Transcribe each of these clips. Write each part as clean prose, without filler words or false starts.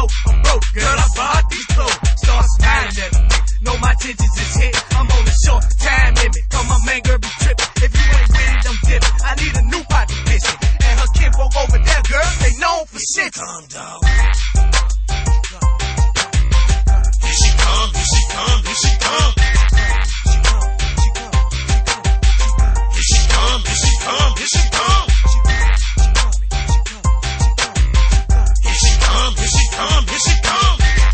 I'm broke, girl, I bought these clothes. Start smiling at me, know my attentions is hit. I'm on a short time limit, cause my man girl be trippin'. If you ain't with it, I'm dippin'. I need a new pocket bitchin'. And her kinfolk over there, girl, they known for shit. Calm, dog. Here she come, here she come, here she come. Here she come, here she come, here she come. Here she come, here she come, here she come.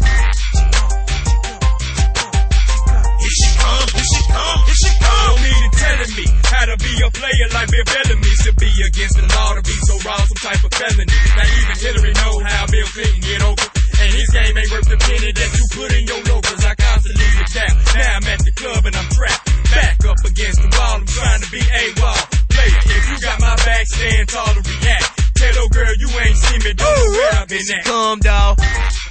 Here she come, here she come, here she come. Don't need it telling me how to be a player like Bill Bellamy. Should be against the law to be so wrong, some type of felony. Now even Hillary know how Bill Clinton get over. And his game ain't worth the penny that you put in your loafers. I constantly adapt. Now I'm at the club and I'm trapped. Back up against the wall, I'm trying to be AWOL. Player, if you got my back, stand tall and react. Tell old girl you ain't seen me, don't know where I've been at. Come, dawg.